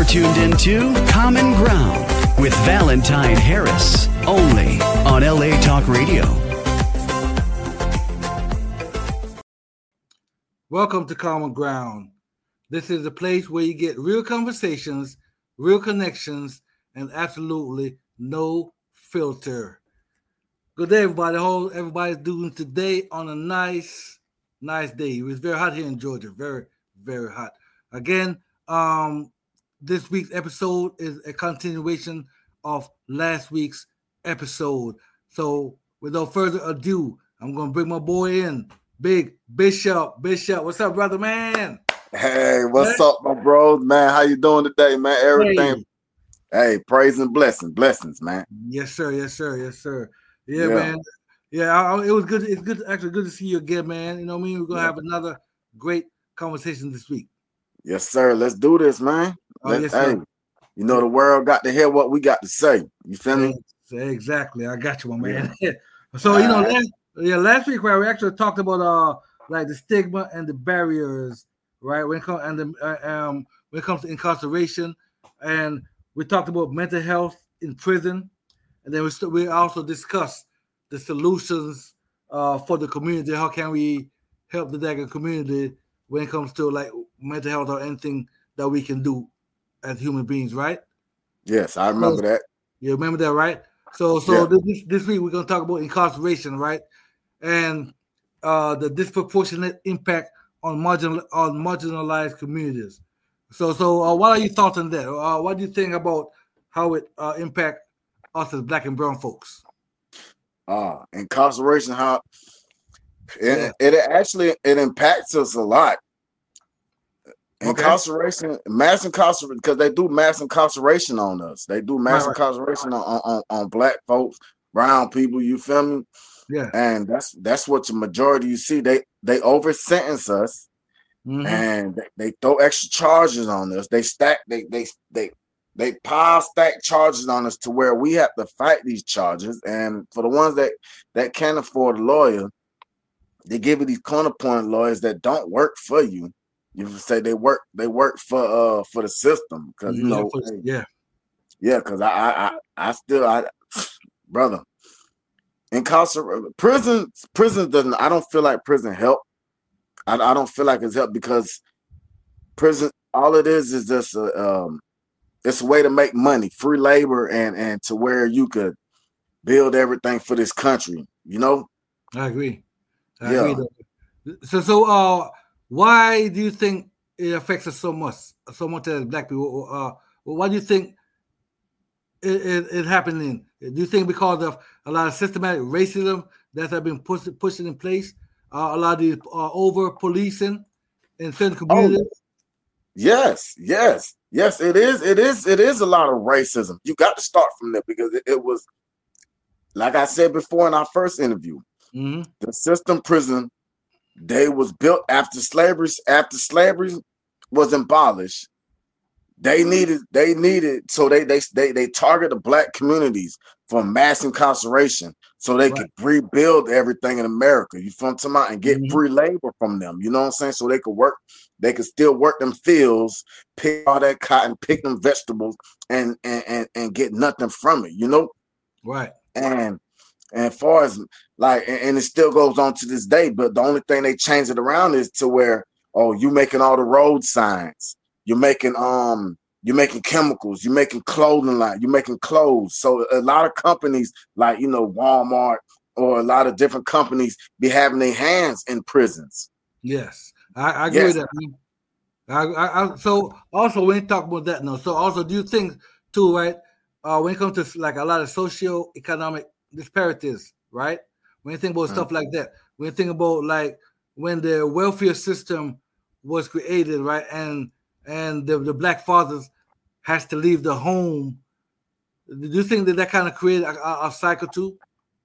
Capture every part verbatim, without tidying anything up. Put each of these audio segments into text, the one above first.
You're tuned into Common Ground with Valentine Harris, only on L A Talk Radio. Welcome to Common Ground. This is a place where you get real conversations, real connections, and absolutely no filter. Good day, everybody. How everybody's doing today on a nice, nice day. It was very hot here in Georgia. Very, very hot. Again, um, this week's episode is a continuation of last week's episode. So, without further ado, I'm going to bring my boy in, Big Bishop. Bishop, what's up, brother, man? Hey, what's hey. up, my bros, man? How you doing today, man? Everything. Hey, hey praise and blessings, blessings, man. Yes, sir. Yes, sir. Yes, sir. Yeah, yeah. man. Yeah, I, I, it was good. It's good, actually good to see you again, man. You know what I mean? We're gonna yeah. have another great conversation this week. Yes, sir. Let's do this, man. Oh, Let, yes, hey, sir. You know the world got to hear what we got to say. You feel me? Exactly. I got you, my man. Yeah. so you know, right. last, yeah, last week, right, we actually talked about uh like the stigma and the barriers, right? When it comes and the uh, um when it comes to incarceration, and we talked about mental health in prison, and then we st- we also discussed the solutions uh for the community. How can we help the Dagon community when it comes to like mental health or anything that we can do as human beings, right? Yes, I remember so, that. You remember that, right? So, so yeah. this this week we're gonna talk about incarceration, right? And uh, the disproportionate impact on marginal on marginalized communities. So, so uh, what are your thoughts on that? Uh, what do you think about how it uh, impact us as Black and brown folks? Uh, incarceration, how it, yeah. it actually it impacts us a lot. Incarceration, okay. mass incarceration, because they do mass incarceration on us. They do mass right, incarceration right. On, on on Black folks, brown people. You feel me? Yeah. And that's that's what the majority you see. They they over sentence us, mm-hmm. and they, they throw extra charges on us. They stack. They they they they pile stack charges on us to where we have to fight these charges. And for the ones that that can't afford a lawyer, they give you these corner point lawyers that don't work for you. You say they work, they work for uh for the system because you know, yeah, yeah, yeah. Because I, I, I, I still, I, brother, incarceration, prison, prison doesn't. I don't feel like prison help. I, I don't feel like it's help because prison, all it is is just a, um, it's a way to make money, free labor, and and to where you could build everything for this country. You know. I agree. I yeah. agree. So, so, uh. Why do you think it affects us so much, so much as Black people? Uh, why do you think it, it, it happening? Do you think because of a lot of systematic racism that have been pushed pushed in place, uh, a lot of the uh, over policing in certain communities? Oh, yes, yes, yes. It is. It is. It is a lot of racism. You got to start from there because it, it was, like I said before in our first interview, mm-hmm. the system prison. They was built after slavery. After slavery was abolished, they needed. They needed. So they they they they targeted Black communities for mass incarceration, so they right. could rebuild everything in America. You feel what I'm talking and get mm-hmm. free labor from them. You know what I'm saying? So they could work. They could still work them fields, pick all that cotton, pick them vegetables, and and and, and get nothing from it. You know, right? And. And as far as like, and it still goes on to this day, but the only thing they change it around is to where, oh, you making all the road signs, you're making um, you're making chemicals, you're making clothing line, you're making clothes. So a lot of companies like you know Walmart or a lot of different companies be having their hands in prisons. Yes, I, I agree yes. with that. I, I, I, so also when you talk about that now, so also do you think too, right? Uh, when it comes to like a lot of socio-economic disparities, right? When you think about mm-hmm. stuff like that, when you think about like when the welfare system was created, right, and and the, the Black fathers has to leave the home, do you think that that kind of created a, a, a cycle too?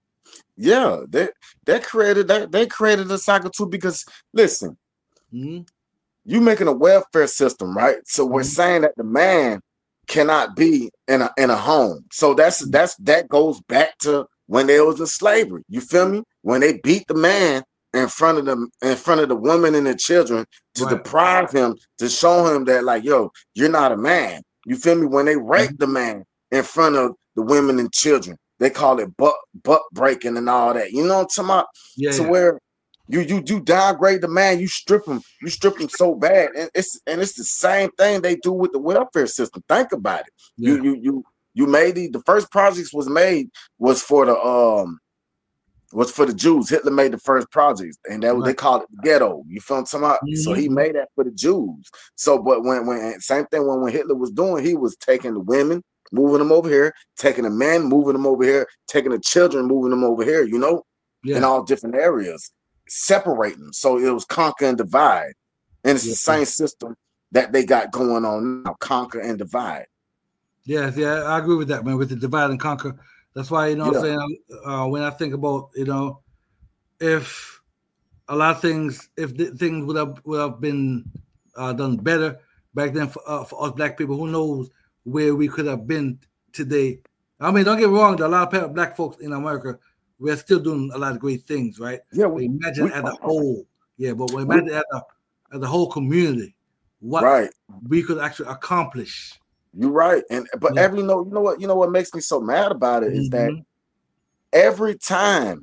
Yeah, they they created that they created a cycle too because listen, mm-hmm. you making a welfare system, right? So we're mm-hmm. saying that the man cannot be in a in a home. So that's that's that goes back to when there was a slavery. You feel me? When they beat the man in front of them, in front of the women and the children to right. deprive him, to show him that, like, yo, you're not a man. You feel me? When they rape the man in front of the women and children, they call it butt butt breaking and all that. You know what I'm talking about? Yeah, to yeah. where you you you downgrade the man, you strip him, you strip him so bad, and it's and it's the same thing they do with the welfare system. Think about it. Yeah. You you you you made the, the first projects was made was for the um was for the Jews. Hitler made the first projects, and that was, Right. they called it the ghetto. You feel what I'm talking about? Mhm. So he made that for the Jews. So, but when when same thing when when Hitler was doing, he was taking the women, moving them over here, taking the men, moving them over here, taking the children, moving them over here. You know, Yeah. in all different areas, separating them. So it was conquer and divide, and it's Yeah. the same system that they got going on now: conquer and divide. Yes, yeah, I agree with that, man. With the divide and conquer, that's why you know what Yeah. I'm saying. Uh, when I think about you know, if a lot of things, if the, things would have would have been uh, done better back then for, uh, for us black people, who knows where we could have been today. I mean, don't get me wrong, there are a lot of black folks in America. We're still doing a lot of great things, right? Yeah, But we, imagine we- as a whole, yeah. But We- imagine as a as a whole community, what right. we could actually accomplish. You're right. And but Yeah. every you know, you know what, you know what makes me so mad about it is that Mhm. every time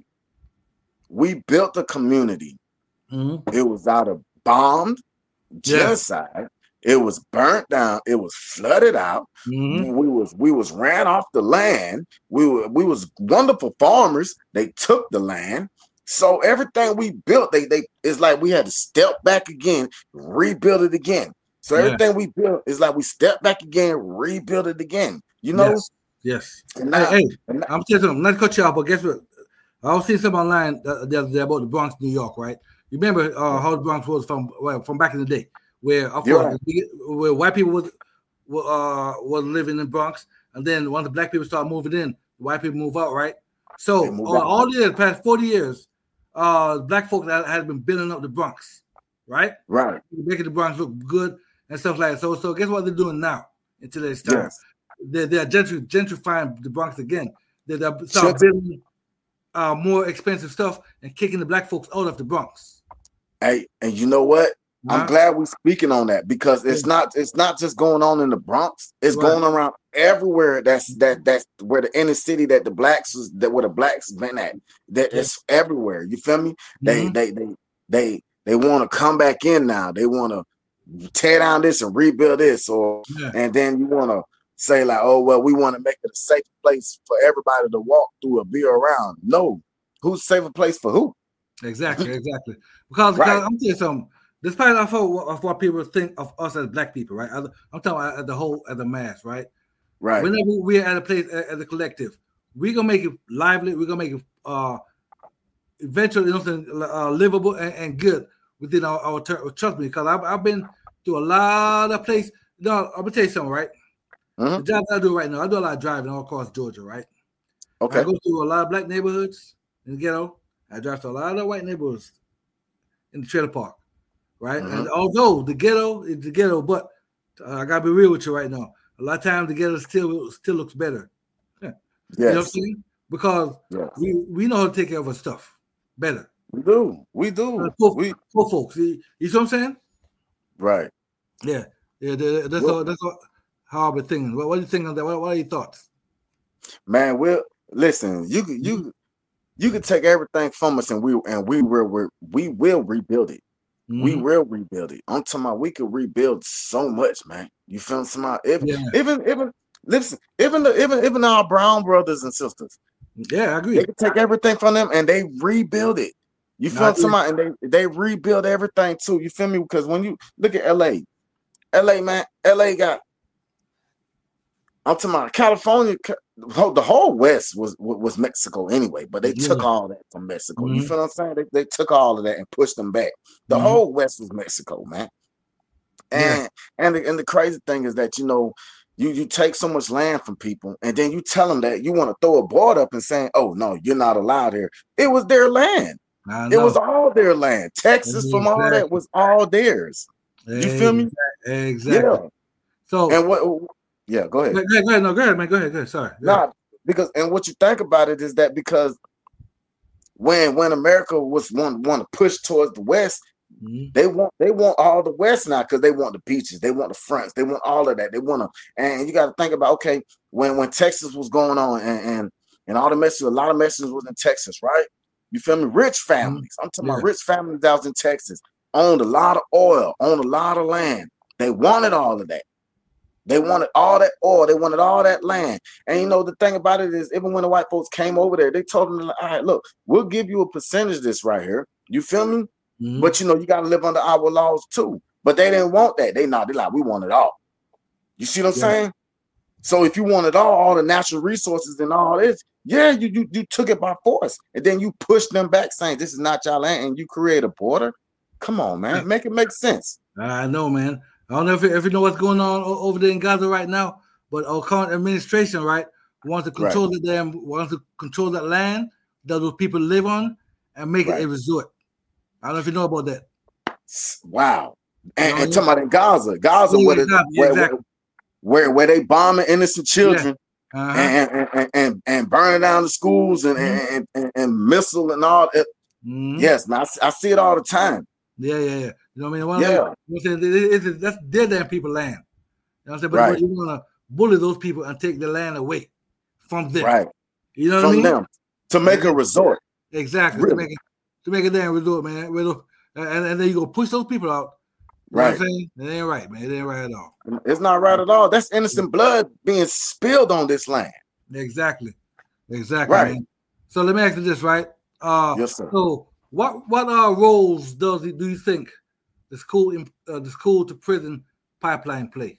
we built a community, Mhm. it was either bombed, Yeah. genocide, it was burnt down, it was flooded out. Mhm. We was we was ran off the land. We were we was wonderful farmers. They took the land. So everything we built, they they it's like we had to step back again, rebuild it again. So Yeah. everything we built is like we step back again, rebuild it again. You know? Yes. Yes. And Hey, now- hey, and now- I'm telling you something. Not to cut you off, but guess what? I was seeing something online the the other day about the Bronx, New York, right? You remember uh, how the Bronx was from well, from back in the day, where of You're course where white people was were, uh, was living in Bronx, and then once the black people started moving in, the white people move out, right? So They move uh, out. all the years, past forty years, uh, black folks had, had been building up the Bronx, right? right. Making the Bronx look good and stuff like that. So, so guess what they're doing now in today's time? Yes. They're, they're gentry, gentrifying the Bronx again. They're, they're start Shut- building uh, more expensive stuff and kicking the black folks out of the Bronx. Hey, and you know what? Huh? I'm glad we're speaking on that because it's Yeah. not it's not just going on in the Bronx. It's Right. going around everywhere. That's that that's where the inner city that the blacks was that where the blacks been at. That Yeah. it's everywhere. You feel me? They Mhm. they they they they want to come back in now. They want to tear down this and rebuild this, or Yeah. and then you want to say like, oh well, we want to make it a safe place for everybody to walk through or be around. No, who's safe place for who? Exactly, exactly. Because, Right. because I'm telling you something. Despite of, what- of what people think of us as black people, right? I'm talking about as the whole, as a mass, right? Right. Whenever we're at a place as a collective, we're gonna make it lively. We're gonna make it uh, eventually something uh, livable and, and good within our, our ter- trust me, because I've, I've been to a lot of places. No, I'm gonna tell you something, right? Mhm. The job that I do right now, I do a lot of driving all across Georgia, right? Okay. I go through a lot of black neighborhoods in the ghetto. I drive to a lot of white neighborhoods in the trailer park, right? Mhm. And although the ghetto is the ghetto, but uh, I gotta be real with you right now. A lot of times the ghetto still still looks better. You know what I'm Yes. saying? Because Yes. we, we know how to take care of our stuff better. We do. We do. Uh, poor, We poor folks. You, you see what I'm saying? right. Yeah. Yeah, the- that's Well- all that's all, how I've been thinking. What, what do you think of that? What, what are your thoughts? Man, we'll listen, you could you you could take everything from us and we and we will we, we will rebuild it. We Mhm. will rebuild it. I'm talking about we could rebuild so much, man. You feel me? Even Yeah. even even listen, even the even even our brown brothers and sisters, Yeah, I agree. they could take everything from them and they rebuild it. You No, I feel me? And they they rebuild everything too. You feel me? Because when you look at L A, L A man, L A got I'm talking about California. Ca- The whole West was was Mexico anyway, but they took Yeah. all that from Mexico. You Mhm. feel what I'm saying? They, they took all of that and pushed them back. The Mhm. whole West was Mexico, man. Yeah. And and the, and the crazy thing is that you know you you take so much land from people, and then you tell them that you want to throw a board up and saying, "Oh no, you're not allowed here." It was their land. I It know. was all their land. Texas from all that Exactly. was all theirs. You feel me? Exactly. Exactly. Yeah. So And what? Yeah. Go ahead. go ahead, go ahead, no, go ahead, man. Go ahead, go ahead. Sorry. Go ahead. Nah, because and what you think about it is that because when when America was want want to push towards the West, Mm-hmm. They want they want all the West now because they want the beaches, they want the fronts, they want all of that. They want to, and you got to think about, okay, when when Texas was going on and and, and all the messages, a lot of messages was in Texas, right? You feel me? Rich families. I'm talking Yeah. about rich families that was in Texas, owned a lot of oil, owned a lot of land. They wanted all of that. They wanted all that oil. They wanted all that land. And you know, the thing about it is, even when the white folks came over there, they told them, all right, look, we'll give you a percentage of this right here. You feel me? Mm-hmm. But you know, you got to live under our laws too. But they didn't want that. They not. They like, we want it all. You see what I'm Yeah. saying? So if you want it all, all the natural resources and all this, yeah, you, you you took it by force, and then you pushed them back, saying this is not your land, and you create a border. Come on, man, make it make sense. I know, man. I don't know if you, if you know what's going on o- over there in Gaza right now, but our current administration, right, wants to control Right. the damn, wants to control that land that those people live on and make Right. it a resort. I don't know if you know about that. Wow. And, You know and talking about in Gaza, Gaza, Yeah, where, the, exactly, where, exactly. where where they bombing innocent children Uh-huh. and, and, and, and and burning down the schools and, Mhm. and, and, and missile and all that. Mhm. Yes, man, I, see- I see it all the time. Yeah, yeah, yeah. You know what I mean? One Yeah. of the- you know what I'm saying? It- it- it- that's their damn people land. You know what I'm saying? But, Right. but you want to bully those people and take the land away from them. Right. You know what From I mean? them to make a resort. Exactly. To Really. make it to make a damn resort, man. With- And, and then you go push those people out. You know Right. what I'm saying? It ain't right, man. It ain't right at all. It's not right at all. That's innocent blood being spilled on this land. Exactly. Exactly. Right. Man. So let me ask you this, right? Uh, Yes, sir. So what what uh, roles does it, do you think the school in, uh, the school to prison pipeline play?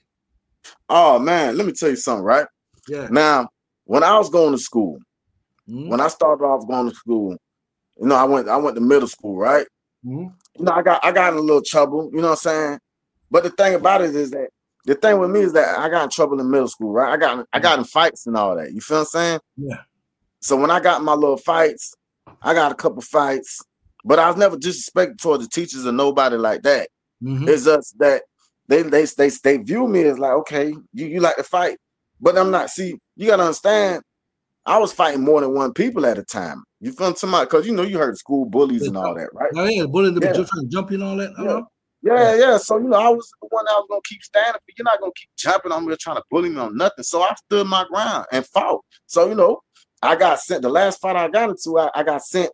Oh man, let me tell you something, right? Yeah. Now, when I was going to school, Mhm. when I started off going to school, you know, I went I went to middle school, right? Mhm. You know, I got I got in a little trouble, you know what I'm saying? But the thing about it is that the thing with me is that I got in trouble in middle school, right? I got I got in fights and all that. You feel what I'm saying? Yeah. So when I got in my little fights, I got a couple fights, but I was never disrespectful toward the teachers or nobody like that. Mhm. It's just that they they they they view me as like, okay, you, you like to fight, but I'm not. See, you gotta understand, I was fighting more than one people at a time. You feel somebody? Because you know you heard school bullies and all that, right? Oh yeah, bullying the Yeah. trying to jump you and all that. Yeah. Uh-huh. Yeah, yeah. So you know, I was the one that was gonna keep standing, but you're not gonna keep jumping on me or trying to bully me on nothing. So I stood my ground and fought. So you know, I got sent. The last fight I got into, I, I got sent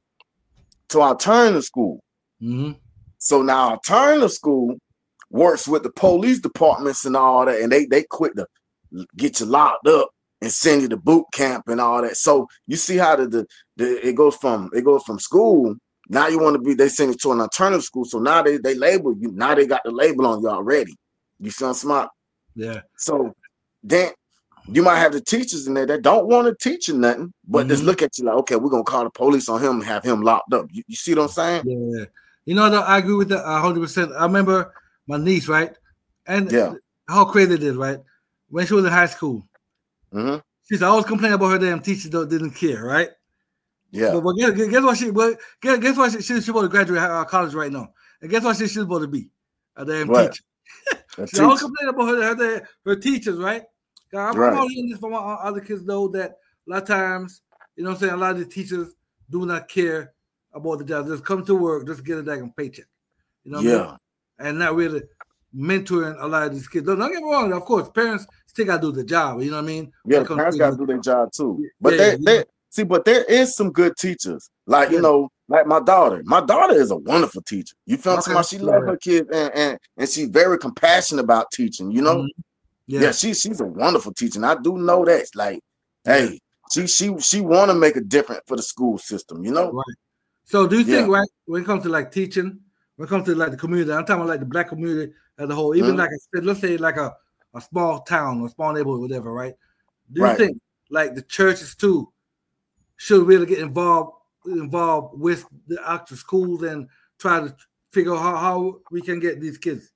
to alternative school. Mm-hmm. So now alternative school works with the police departments and all that, and they they quit to get you locked up and send you to boot camp and all that. So you see how the the, the it goes from it goes from school. Now you want to be, they send you to an alternative school. So now they they label you. Now they got the label on you already. You feel smart? Yeah. So then you might have the teachers in there that don't want to teach you nothing, but just Mhm. look at you like, okay, we're gonna call the police on him and have him locked up. You, you see what I'm saying? Yeah. You know, I agree with that a hundred percent. I remember my niece, right? And Yeah. how crazy it is, right? When she was in high school, hmm she's always complaining about her damn teachers don't didn't care, right? Yeah. But, but guess, guess what she but guess, guess what she, she, she's about to graduate uh, college right now. And guess what she, she's about to be? A damn What? teacher. A She always teacher. complaining about her, her, her, her teachers, right? I'm, Right. I'm all hearing this from our other kids though that a lot of times, you know what I'm saying, a lot of the teachers do not care about the job. Just come to work, just get a damn paycheck. You know what I Yeah. mean? And not really mentoring a lot of these kids. Don't, don't get me wrong, of course, parents still gotta do the job, you know what I mean? Yeah, When the it comes parents to- got to do their job too. But Yeah, they, yeah. they see, but there is some good teachers. Like Yeah. you know, like my daughter. My daughter is a wonderful teacher. You feel Okay. me? She loves Yeah. her kids and, and and she's very compassionate about teaching. You know, Mhm. yeah, Yeah. she she's a wonderful teacher. And I do know that. Like, Yeah. hey, she she she want to make a difference for the school system. You know, Right. So do you think, Yeah. right, when it comes to like teaching, when it comes to like the community, I'm talking about like the black community as a whole, even Mhm. like I said, let's say like a, a small town or small neighborhood, whatever, right? Do you Right. think like the churches too should really get involved involved with the actual schools and try to figure out how, how we can get these kids?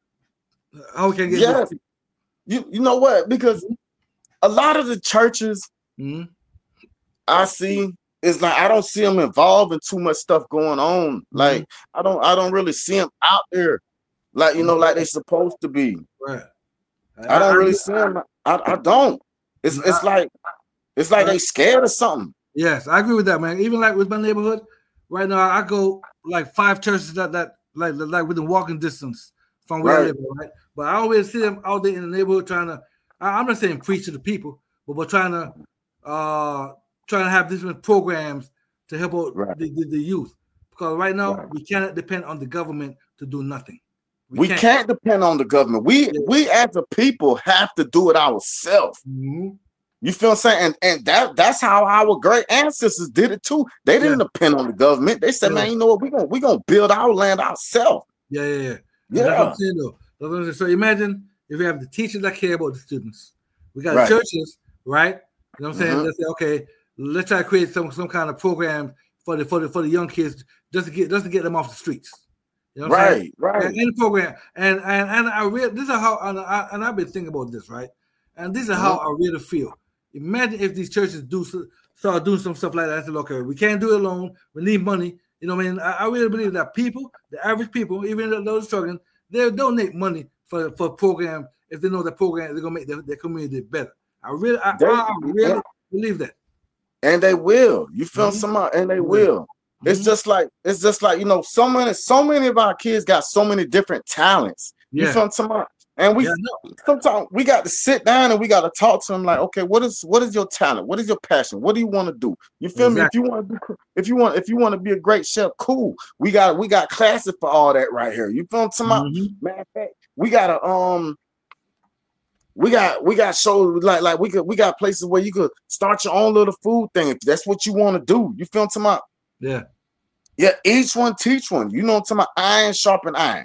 How we can get Yes. these you you know what? Because a lot of the churches Mhm. I see is like I don't see them involved in too much stuff going on. Like I don't I don't really see them out there like you know like they supposed to be. Right. I don't really see them. I, I don't. It's it's like it's like they scared of something. Yes, I agree with that, man. Even like with my neighborhood, right now I go like five churches that that like like within walking distance from where Right. I live, right? But I always see them out there in the neighborhood trying to. I, I'm not saying preach to the people, but we're trying to uh trying to have different programs to help out Right. the, the, the youth. Because right now Right. we cannot depend on the government to do nothing. We, can't. can't depend on the government. We Yeah. we as a people have to do it ourselves. Mm-hmm. You feel what I'm saying? And and that that's how our great ancestors did it too. They didn't Yeah. depend on the government. They said, Yeah. man, you know what? We're gonna we gonna build our land ourselves. Yeah, yeah, yeah. Yeah. That's what I'm saying, though. That's what I'm saying. So imagine if we have the teachers that care about the students. We got Right. churches, right? You know what I'm saying? Mhm. Let's say, okay, let's try to create some some kind of program for the for the for the young kids just to get just to get them off the streets. You know what I'm saying? Right, right. And any program, and and and I really this is how and, I, and I've been thinking about this, right? And this is how I really feel. Imagine if these churches do start doing some stuff like that. I said, okay, we can't do it alone. We need money. You know what I mean? I, I really believe that people, the average people, even those struggling, they'll donate money for for a program if they know that program they're gonna make their, their community better. I really, I, They- I really believe that. And they will. You feel Mhm. somehow, and they Yeah. will. It's Mhm. just like it's just like you know, so many, so many of our kids got so many different talents. You Yeah. feel somehow, and we Yeah, I know. sometimes we got to sit down and we got to talk to them like, okay, what is what is your talent? What is your passion? What do you want to do? You feel Exactly. me? If you want to do, if you want, if you want to be a great chef, cool. We got we got classes for all that right here. You feel somehow? Mhm. Matter of fact, we got a um. We got we got shows like like we could we got places where you could start your own little food thing if that's what you want to do. You feel to my Yeah, yeah, each one teach one. You know to my iron sharpen iron.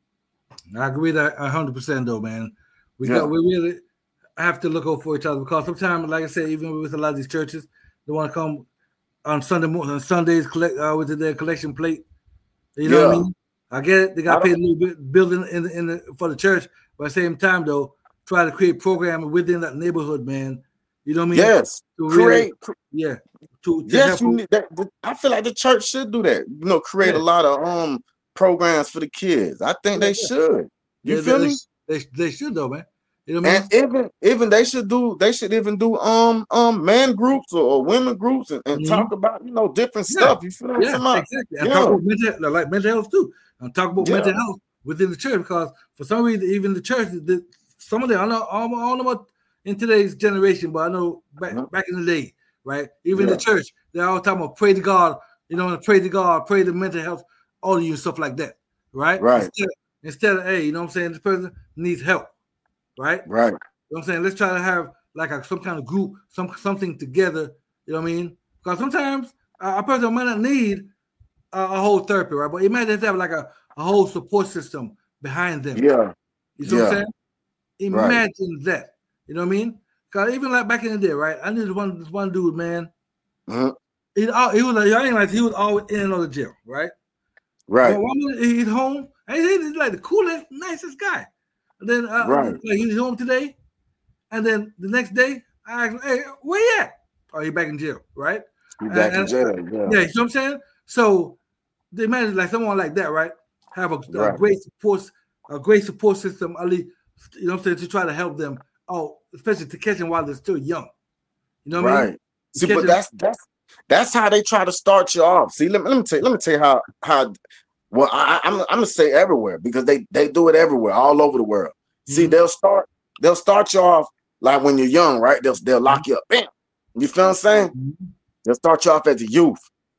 I agree that a hundred percent though, man. We Yeah. got we really have to look out for each other because sometimes, like I said, even with a lot of these churches, they want to come on Sunday morning, on Sundays, collect uh, with their collection plate. You know what I Yeah. mean? I get it. They got I to pay a don't- little bit building in the, in the for the church, but at the same time though, try to create programming within that neighborhood, man. You know what I mean? Yes. To really- Create yeah. To, to yes, help you them. need that. I feel like the church should do that. You know, create Yeah. a lot of um programs for the kids. I think Yeah, they yeah. should. You They- feel they, me? They, they should though, man. You know what I mean? And even even they should do they should even do um um man groups or, or women groups and, and Mhm. talk about you know different Yeah. stuff. You feel what I'm Yeah, saying? About? exactly. And Yeah. talk about mental, like mental health too. And talk about Yeah. mental health within the church because for some reason, even the church, the, some of them, I know, I don't I don't know about in today's generation, but I know back Mhm. back in the day, right? Even Yeah. the church, they're all talking about pray to God, you know, pray to God, pray to mental health, all of you and stuff like that, right? Right. Instead, instead of, hey, you know what I'm saying? This person needs help, right? Right. You know what I'm saying? Let's try to have like a, some kind of group, some something together. You know what I mean? Because sometimes uh, a person might not need a, a whole therapy, right? But imagine if they have like a, a whole support system behind them. Yeah. You see what I'm yeah. saying? Right. Imagine that. You know what I mean? Because even like back in the day, right? I knew this one this one dude, man. Mhm. He, al- he was like, I ain't like he was always in and out of jail, right? Right. But one minute he's home, and he's he's like the coolest, nicest guy. And then uh, Right. like he's home today, and then the next day, I asked him, hey, where you at? Oh, he back in jail, right? You back in and- jail. Yeah. Yeah, you know what I'm saying? So they imagine like someone like that, right? Have a, a Right. great support, a great support system, at least, you know what I'm saying, to try to help them out, especially to catch them while they're still young. You know what I mean? Right. See, Catch but them- that's that's that's how they try to start you off. See, let me let me tell you, let me tell you how how well I, I- I'm I'm gonna say everywhere because they they do it everywhere, all over the world. See, Mhm. they'll start they'll start you off like when you're young, right? They'll they'll lock you up. Bam. You feel what I'm saying? Mhm. They'll start you off as a youth.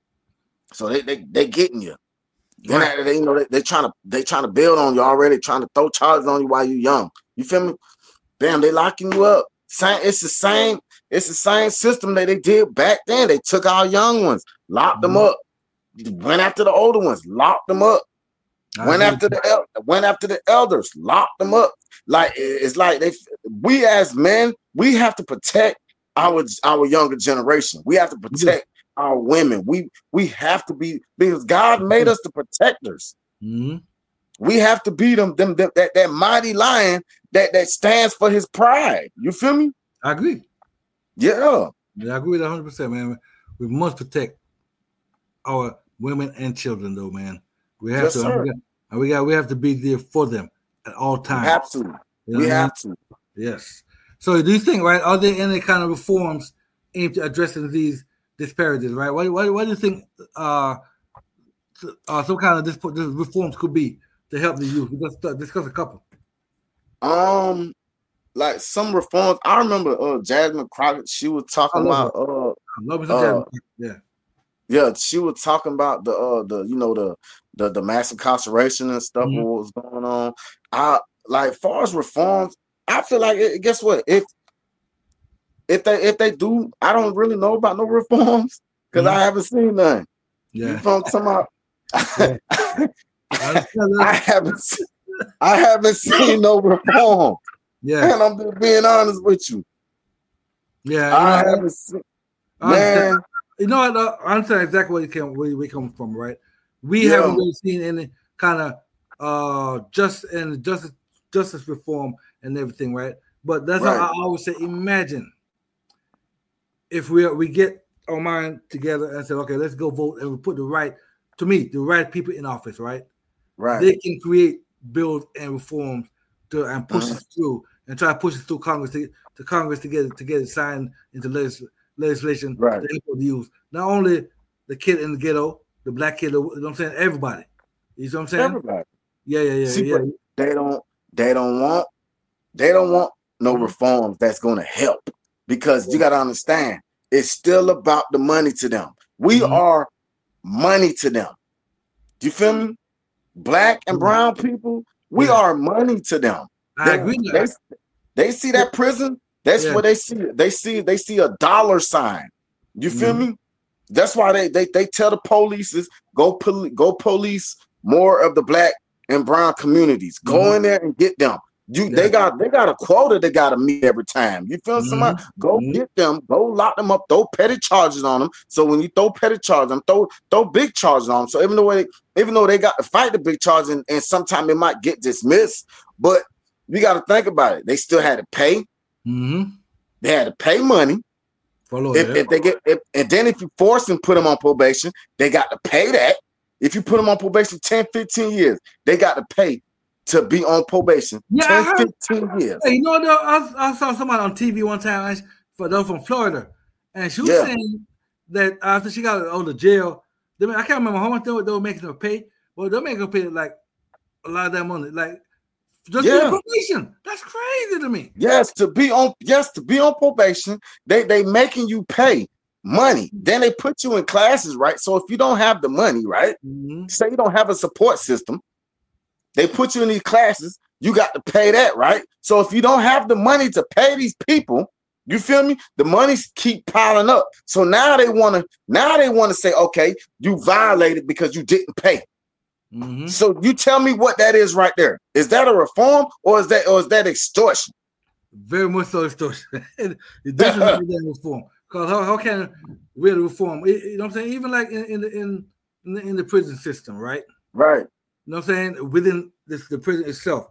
So they they they getting you. Then Right. after they, you know, they, they trying to they trying to build on you already, trying to throw charges on you while you're young. You feel me? Bam, they locking you up. Same, it's the same, it's the same system that they did back then. They took our young ones, locked them Mhm. up, went after the older ones, locked them up, I went agree after with the el- went after the elders, locked them up. Like it's like they we as men, we have to protect our our younger generation. We have to protect our women. We we have to be because God made us the protectors. you. Mhm. We have to be them, them, them that, that mighty lion that, that stands for his pride. You feel me? I agree. Yeah. Yeah, I agree with one hundred percent, man. We must protect our women and children, though, man. We have Yes, to. sir. And we, got, and we got. We have to be there for them at all We times. have to. You know We what I mean? have to. Yes. So, do you think, right? Are there any kind of reforms aimed at addressing these disparities, right? What, what, what do you think uh, uh, some kind of this, this reforms could be to help the youth? Let's discuss a couple. Um, like some reforms. I remember uh Jasmine Crockett. She was talking about her. uh, love uh yeah, yeah. She was talking about the uh the you know the the the mass incarceration and stuff. Mm-hmm. What was going on? I like far as reforms. I feel like it, guess what if if they if they do, I don't really know about no reforms because mm-hmm. I haven't seen none. Yeah, you from talking about? Yeah. I haven't seen, I haven't seen no reform. Yeah, and I'm just being honest with you. Yeah, I know, haven't seen. I Man, you know what? I understand exactly where you come where we come from, right? We Yeah. haven't really seen any kind of uh just and justice justice reform and everything, right? But that's Right. how I always say. Imagine if we we get our mind together and say, okay, let's go vote, and we put the right, to me, the right people in office, right? right. They can create bills and reforms to and push Mhm. it through and try to push it through Congress to, to Congress to get it to get it signed into legis- legislation Right. to help the youth. Not only the kid in the ghetto, the black kid, you know what I'm saying? Everybody. You see what I'm saying? Everybody. Yeah, yeah, yeah, See, yeah. but they don't. They don't want. They don't want no Mhm. reforms that's going to help because you got to understand it's still about the money to them. We Mhm. are money to them. You feel me? Black and Mhm. brown people, we Yeah. are money to them. I They, agree with they, that. they see that prison. That's Yeah. what they see. They see. They see a dollar sign. You feel Mhm. me? That's why they they they tell the police is go poli- go police more of the black and brown communities. Go Mhm. in there and get them. You Yeah. they got they got a quota they got to meet every time. You feel Mhm. somebody? Go Mhm. get them. Go lock them up. Throw petty charges on them. So when you throw petty charges, them throw throw big charges on them. So even though they even though they got to fight the big charges and, and sometimes it might get dismissed, but you got to think about it. They still had to pay. Mhm. They had to pay money. Follow If, it. if they get if, and then if you force and put them on probation, they got to pay that. If you put them on probation ten, fifteen years, they got to pay to be on probation Yeah, I ten, heard- fifteen years. Hey, you know, though, I, I saw somebody on T V one time for those from Florida, and she was Yeah. saying that after she got out of the jail, they, I can't remember how much they were, they were making her pay, but they're making her pay like a lot of that money, like just Yeah. for probation. That's crazy to me. Yes, to be on yes, to be on probation, they they making you pay money. Then they put you in classes, right? So if you don't have the money, right? Mhm. Say you don't have a support system, they put you in these classes, you got to pay that, right? So if you don't have the money to pay these people, you feel me? The monies keep piling up. So now they want to now they want to say, okay, you violated because you didn't pay. Mhm. So you tell me what that is right there. Is that a reform or is that or is that extortion? Very much so extortion. It definitely is reform. Because how, how can really reform? It- you know what I'm saying? Even like in in the, in, in the in the prison system, right? Right. You know what I'm saying? Within this, the prison itself,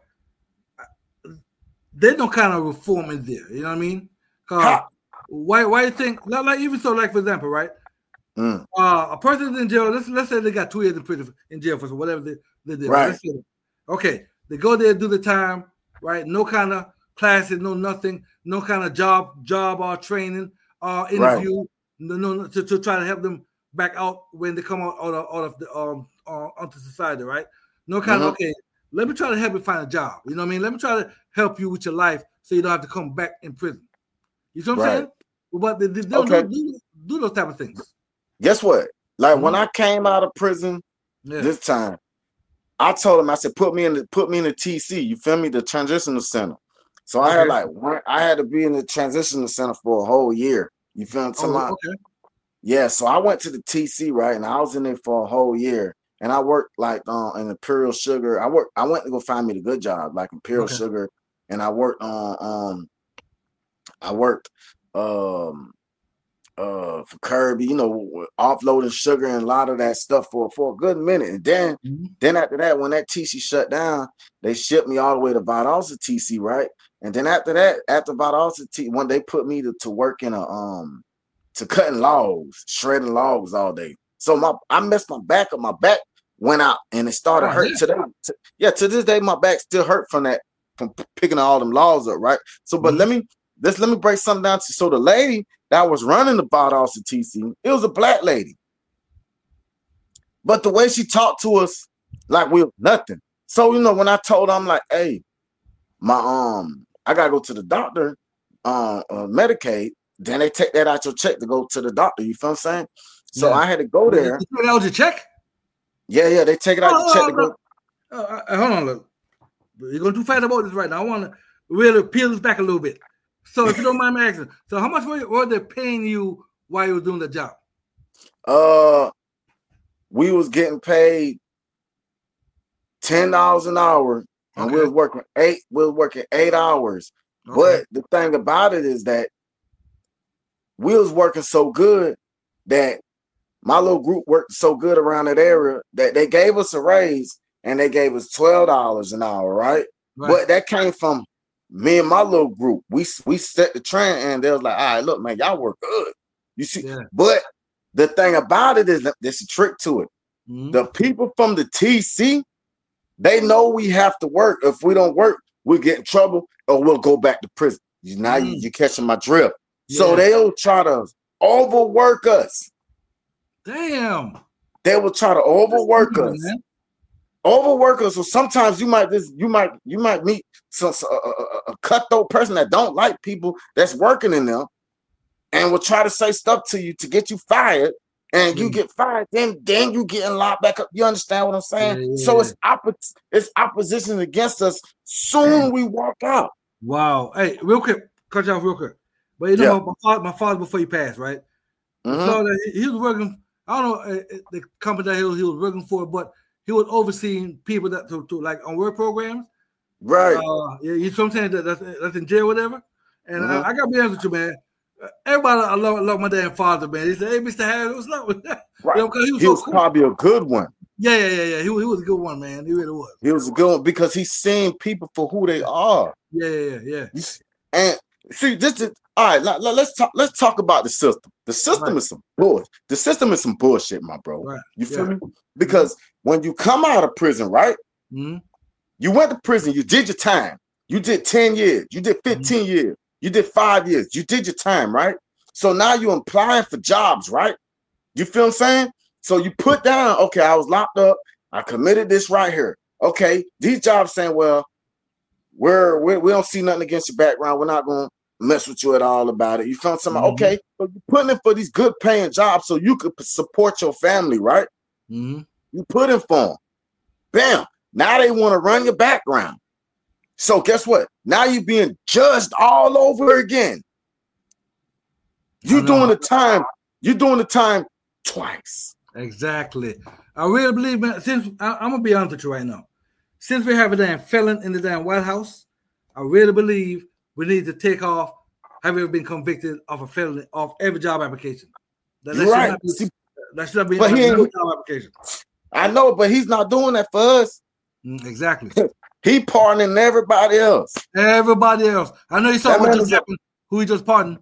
there's no kind of reform in there. You know what I mean? 'Cause How? why? Why you think? Like, like even so, like for example, right? Mm, Uh, a person in jail. Let's let's say they got two years in prison in jail for whatever they, they did. Right. Let's say that. Okay, they go there, do the time, right? No kind of classes, no nothing, no kind of job, job or training or interview, no, no, no to, to try to help them back out when they come out, out, of, out of the um uh, onto society, right? No kind Mhm. of okay. Let me try to help you find a job. You know what I mean? Let me try to help you with your life so you don't have to come back in prison. You see what I'm Right. saying? But they, they don't Okay. do, do, do those type of things. Guess what? Like when Mhm. I came out of prison Yeah. this time, I told him, I said, put me in the put me in the T C, you feel me? The transitional center. So I had Okay. like one, I had to be in the transitional center for a whole year. You feel me? Oh, okay. Yeah, so I went to the T C, right? And I was in there for a whole year. And I worked like uh, in Imperial Sugar. I worked, I went to go find me the good job, like Imperial Okay. Sugar. And I worked on um I worked um uh for Kirby, you know, offloading sugar and a lot of that stuff for, for a good minute. And then Mhm. then after that, when that T C shut down, they shipped me all the way to Valdosta T C, right? And then after that, after Valdosta T, when they put me to, to work in a um to cutting logs, shredding logs all day. So my I messed my back up. My back went out and it started Oh, hurting yeah. today. To, yeah, to this day, my back still hurt from that, from p- picking all them logs up, right? So, but Mhm. let me let's let me break something down to so the lady that was running the Valdosta T C, it was a black lady. But the way she talked to us, like we were nothing. So, you know, when I told her, I'm like, hey, my um, I gotta go to the doctor, uh, uh Medicaid. Then they take that out your check to go to the doctor. You feel what I'm saying? So Yeah. I had to go there. You took it out your check? Yeah, yeah, they take it out Oh, your check oh, to go. oh, uh, hold on, look. You're going too fast about this right now. I want to really peel this back a little bit. So if you don't mind me asking, so how much were, you, were they paying you while you were doing the job? Uh, we was getting paid ten dollars an hour, and Okay. we was working eight. We was working eight hours. Okay. But the thing about it is that we was working so good that my little group worked so good around that area that they gave us a raise and they gave us twelve dollars an hour, right? Right. But that came from me and my little group. We we set the trend, and they was like, all right, look, man, y'all work good. You see, Yeah. but the thing about it is that there's a trick to it. Mhm. The people from the T C, they know we have to work. If we don't work, we'll get in trouble or we'll go back to prison. You now you, Mm. you're catching my drift. So Yeah. they'll try to overwork us. Damn. They will try to overwork Yeah, us. man. Overwork us. So sometimes you might just you might you might meet some a, a, a cutthroat person that don't like people that's working in them, and will try to say stuff to you to get you fired. And you Mm. get fired, then then you getting locked back up. You understand what I'm saying? Yeah, yeah, so yeah. it's oppo- it's opposition against us. Soon we walk out. Wow. Hey, real quick, cut you off real quick. But you know, Yeah. my, my, father, my father before he passed, right? Mhm. Florida, he, he was working. I don't know uh, uh, the company that he was, he was working for, but he was overseeing people that to, to like on work programs. Right. Uh, yeah, you know what I'm saying? That, that's, that's in jail, whatever. And Mhm. I, I gotta be honest with you, man. Uh, Everybody, I love, love my damn father, man. He said, "Hey, Mister Harris, what's up with that?" Right. You know, 'cause he was He so was cool. probably a good one. Yeah, yeah, yeah, yeah. He, was- he was a good one, man. He really was. He was a good one because he's seeing people for who they are. Yeah, yeah, yeah, yeah. You see- And see, this is all right. Let, let, us talk. Let's talk about the system. The system Right. is some bullshit. The system is some bullshit, my bro. Right. You feel Yeah. me? Because when you come out of prison, right? Mm-hmm. You went to prison. You did your time. You did ten years. You did fifteen years. You did five years. You did your time, right? So now you're applying for jobs, right? You feel what I'm saying? So you put down, okay, I was locked up. I committed this right here. Okay, these jobs saying, well, we're, we're we don't see nothing against your background. We're not going to mess with you at all about it. You feel something? Mhm. Okay, so you're putting in for these good paying jobs so you could p- support your family, right? Mm-hmm. You put in for them. Bam. Now they want to run your background. So guess what? Now you're being judged all over again. You I know. doing the time. You're doing the time twice. Exactly. I really believe, man. Since I, I'm gonna be honest with you right now, since we have a damn felon in the damn White House, I really believe we need to take off. Have you ever been convicted of a felony off every job application? That, that You're should right. not be, See, that should not be but on he no ain't- job application. I know, but he's not doing that for us. Mm, exactly. He pardoning everybody else. Everybody else. I know you saw That what man just is a- happened. Who he just pardoned?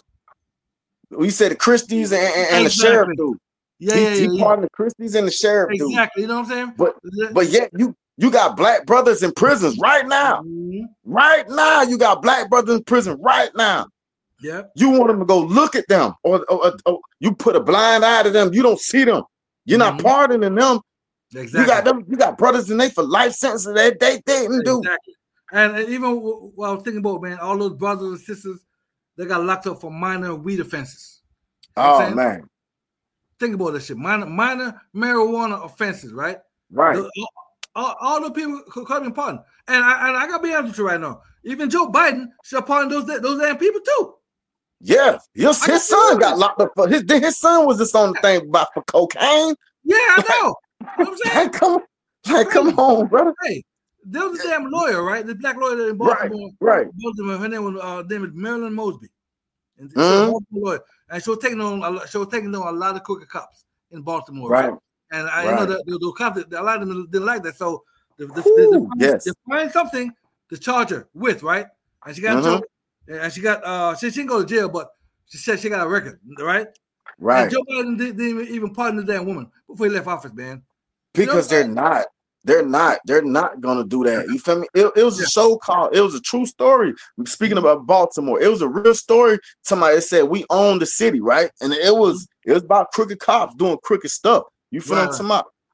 We said the Christies and, and, and the Exactly. sheriff dude. Yeah, he, yeah, he yeah, yeah. pardoned the Christies and the sheriff dude. Exactly. You know what I'm saying? But but yet you you got black brothers in prisons right now. Mhm. Right now, you got black brothers in prison right now. Yep. You want them to go look at them, or, or, or- or you put a blind eye to them. You don't see them. You're not Mhm. pardoning them. Exactly. You got them. You got brothers in there for life sentences that they didn't do. Exactly. And, and even w- while I was thinking about, man, all those brothers and sisters, they got locked up for minor weed offenses. You know what I'm Oh saying? man, Think about this shit. Minor, minor marijuana offenses, right? right? The- all, all the people could come in pardon. And I, and I gotta be honest with you right now. Even Joe Biden should pardon those those damn people too. Yeah, his, I can his son believe got it. locked up for his his son was just on the thing about for cocaine. Yeah, I know. You know what I'm saying? Like, come, like, come on, brother. Hey, there was a damn lawyer, right? The black lawyer in Right, Baltimore. right. Baltimore. Her name was uh, name is Marilyn Mosby. And she was Mhm. a Baltimore lawyer. And she was taking on a lot, she was taking on a lot of crooked cops in Baltimore, Right. right? And I Right. know that the, the cops, a lot of them didn't like that. So the, the, Ooh, the, yes. they find something to charge her with, right? And she got in Mhm. trouble. And she got uh she, she didn't go to jail, but she said she got a record, right? Right. And Joe Biden didn't, didn't even pardon the damn woman before he left office, man. Because You know they're not. They're not. They're not gonna do that. You feel me? It, it was Yeah. a show called. It was a true story. Speaking about Baltimore, it was a real story. Somebody said we own the city, right? And it was it was about crooked cops doing crooked stuff. You feel Right, what I'm talking about?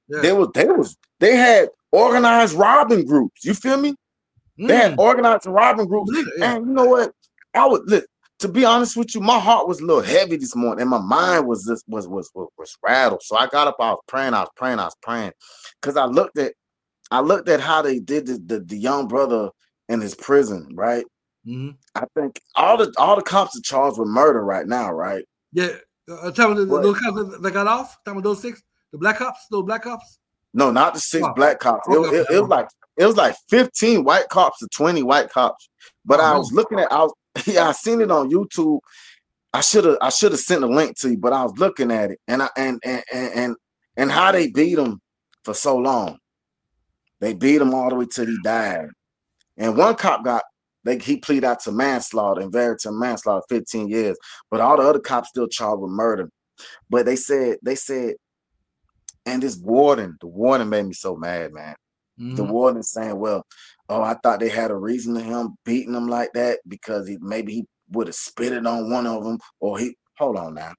Yeah. They was they was they had organized robbing groups. You feel me? Mm. They had organized robbing groups. It, yeah. And you know what? I would look, to be honest with you, my heart was a little heavy this morning, and my mind was just was was was, was rattled. So I got up, I was praying, I was praying, I was praying, because I looked at I looked at how they did the, the, the young brother in his prison, right? Mm-hmm. I think all the all the cops are charged with murder right now, right? Yeah. Uh, tell me the, those cops that got off. Tell me those six, the black cops, those black cops. No, not the six oh. black cops. It, okay. it, it was like it was like fifteen white cops to twenty white cops. But oh, I was man. looking at I was yeah, I seen it on YouTube. I should have I should have sent a link to you, but I was looking at it and I and and and and, and how they beat him for so long. They beat him all the way till he died. And one cop got they he pleaded out to manslaughter, involuntary manslaughter, fifteen years. But all the other cops still charged with murder. But they said they said, and this warden, the warden made me so mad, man. Mm-hmm. The warden saying, well, oh, I thought they had a reason to him beating him like that because he maybe he would have spit it on one of them, or he hold on now.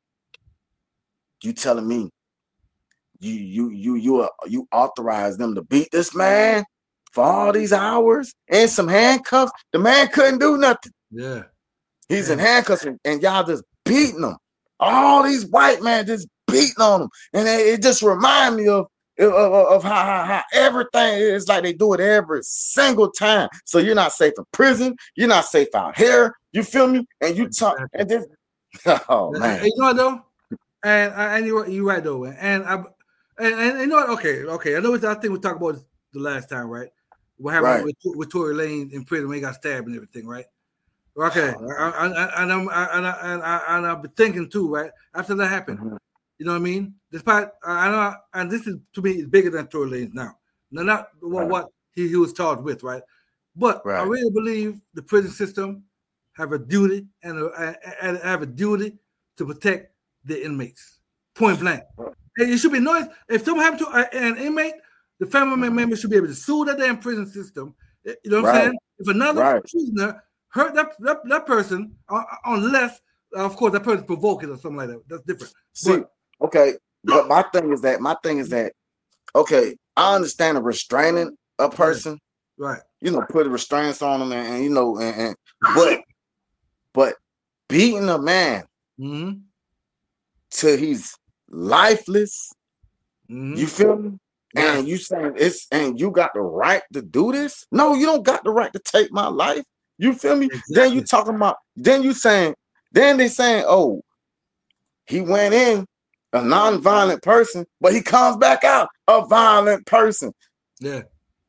You telling me you you you you uh, you authorized them to beat this man for all these hours and some handcuffs? The man couldn't do nothing. Yeah, he's yeah. in handcuffs, and, and y'all just beating him. All these white men just beating on him, and it, it just remind me of of, of, of how, how how everything is like they do it every single time. So you're not safe in prison, you're not safe out here. You feel me? And you talk and this. Oh man, you know what though, and and you're you're right though, and I and, and you know what? Okay, okay. I know what I think we talked about the last time, right? What happened right. with with Tory Lanez in prison when he got stabbed and everything, right? Okay, oh, I, I, I, and I'm I, and I, and I, and I've been thinking too, right? After that happened, mm-hmm. you know what I mean? Despite I know, and this is to me is bigger than Tory Lanez now. Now, not what, right. what he, he was charged with, right? But right. I really believe the prison system have a duty and, a, and have a duty to protect the inmates, point blank. Right. And it should be noise. If something happened to an inmate, the family mm-hmm. member should be able to sue that damn prison system. You know what right. I'm saying? If another right. prisoner hurt that, that, that person, uh, unless, uh, of course, that person provoked it or something like that. That's different. See, but, okay, but my thing is that, my thing is that, okay, I understand the restraining a person. Right. You know, put restraints on them and, and you know, and, and but, but beating a man mm-hmm. till he's lifeless, mm-hmm. you feel me? Yeah. And you saying it's, and you got the right to do this? No, you don't got the right to take my life. You feel me? Exactly. Then you talking about, then you saying, then they saying, oh, he went in a non-violent person, but he comes back out a violent person. Yeah.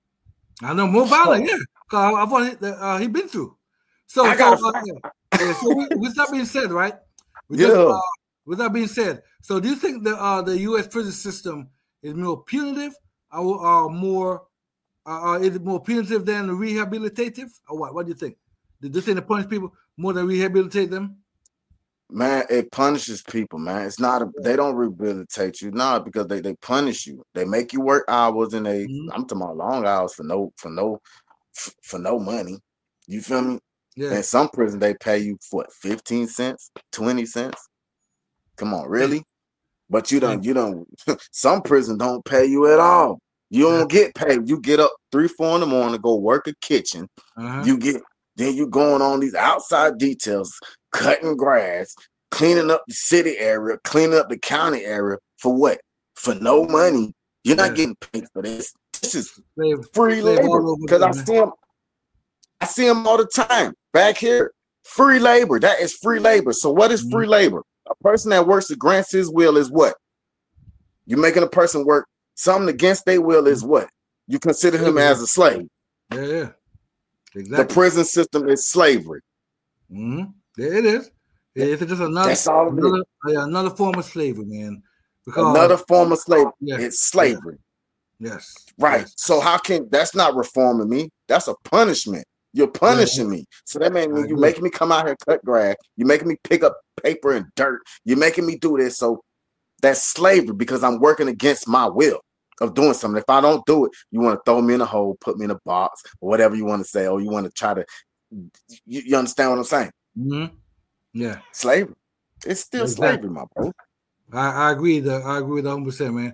I know, more violent, yeah. Because I've what uh, he been through. So, I so, got uh, yeah, so with, with that being said, right? With, yeah. Just, uh, with that being said, so do you think the uh, the U S prison system is more punitive or, or more Uh, is it more punitive than rehabilitative, or what? What do you think? Do you think it punish people more than rehabilitate them? Man, it punishes people, man. It's not a, they don't rehabilitate you, nah, because they, they punish you. They make you work hours, and they mm-hmm. I'm talking about long hours for no for no for no money. You feel me? Yeah. And some prison they pay you for what, fifteen cents, twenty cents. Come on, really? But you don't, you don't. Some prison don't pay you at all. You don't get paid. You get up three, four in the morning to go work a kitchen. Uh-huh. You get then you going on these outside details, cutting grass, cleaning up the city area, cleaning up the county area for what? For no money. You're not yeah. getting paid for this. This is slave, free slave labor. Because I see them, I see them all the time back here. Free labor. That is free labor. So what is free labor? A person that works against his will is what? You're making a person work something against their will is what? You consider him as a slave. Yeah, yeah. Exactly. The prison system is slavery. Mm-hmm. Yeah, it is. It's just another, That's all another, yeah, another form of slavery, man. Because, another form of slavery. Yeah. It's slavery. Yes. Right. Yes. So how can, that's not reforming me. That's a punishment. You're punishing yeah. me. So that means you're making me come out here and cut grass. You're making me pick up paper and dirt. You're making me do this. So that's slavery because I'm working against my will of doing something. If I don't do it, you want to throw me in a hole, put me in a box, or whatever you want to say, or you want to try to, you, you understand what I'm saying? Mm-hmm. Yeah. Slavery. It's still exactly. slavery, my bro. I, I agree. The, I agree with one hundred percent, man.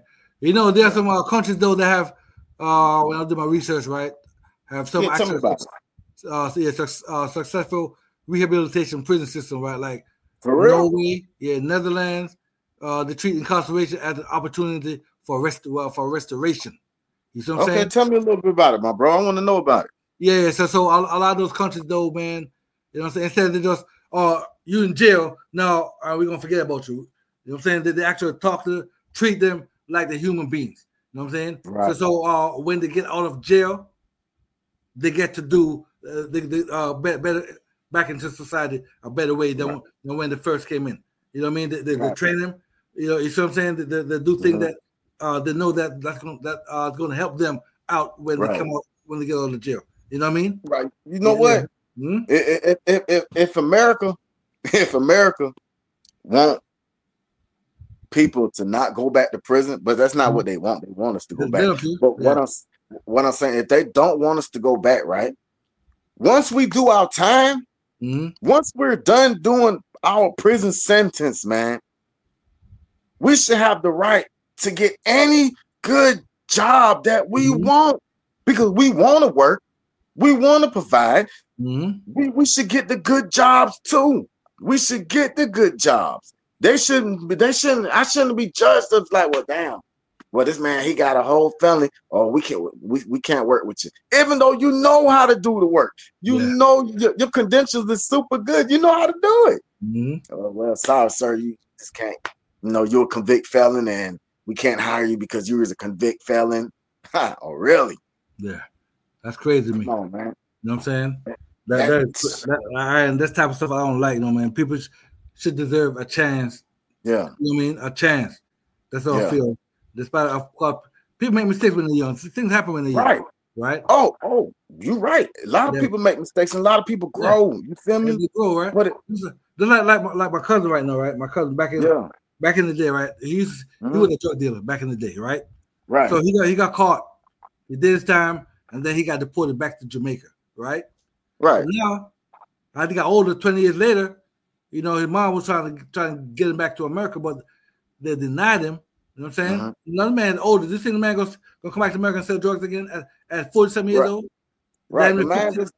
You know, there are some uh, countries though that have, uh, when I did my research, right, have some Yeah, tell me actual, about it. uh, yeah, suc- uh, successful rehabilitation prison system, right? Like For real? Norway, yeah, Netherlands, uh, they treat incarceration as an opportunity for rest, well, for restoration. You see what I'm Okay, saying? tell me a little bit about it, my bro. I want to know about it. Yeah, yeah. So, so a, a lot of those countries, though, man, you know what I'm saying? Instead of just, oh, you in jail, now are we gonna forget about you? You know what I'm saying? That they actually talk to, treat them like they're human beings. You know what I'm saying? Right. So, so uh, when they get out of jail, they get to do uh, they, they, uh, better, better back into society a better way than, Right. than when they first came in. You know what I mean? They, they, they Right. train them. You know, you see what I'm saying? They, they, they do things Mhm. that uh, they know that that's gonna, that uh, is going to help them out when Right. they come out when they get out of jail. You know what I mean? Right. You know Yeah, what? yeah. Hmm? If, if, if, if America, if America want people to not go back to prison, but that's not what they want. They want us to go They- back. they don't do- But what yeah. I'm what I'm saying, if they don't want us to go back, right? Once we do our time, Mhm. once we're done doing our prison sentence, man, we should have the right to get any good job that we Mhm. want because we want to work, we want to provide. Mhm. We, we should get the good jobs too. We should get the good jobs. They shouldn't be, they shouldn't, I shouldn't be judged as like, well, damn, well, this man, he got a whole family, or we can't we, we can't work with you. Even though you know how to do the work. You Yeah. know your, your credentials is super good. You know how to do it. Mhm. Oh, well, sorry, sir, you just can't. You know, you're a convict felon, and we can't hire you because you was a convict felon. Ha, oh, really? Yeah. That's crazy to me. Come on, man. You know what I'm saying? That, That- that, that, I, and this type of stuff I don't like, you know, man. People sh- should deserve a chance. Yeah, You know what I mean? A chance. That's all I Yeah. feel. Despite, of course, people make mistakes when they're young. Things happen when they're young. right. Right? Oh, oh, you're right. A lot of Yeah. people make mistakes, and a lot of people grow. You feel And me? they grow, right? But it, Just like like my, like my cousin right now, right? My cousin back in yeah, back in the day, right? He used, he Mhm. was a drug dealer back in the day, right? right, So he got he got caught. He did his time, and then he got deported back to Jamaica, right? right, So now, as he got older, twenty years later, you know, his mom was trying to trying to get him back to America, but they denied him. You know what I'm saying? Mhm. Another man older. This thing the man goes gonna come back to America and sell drugs again at, at forty-seven years Right. old? right. Then The we- man just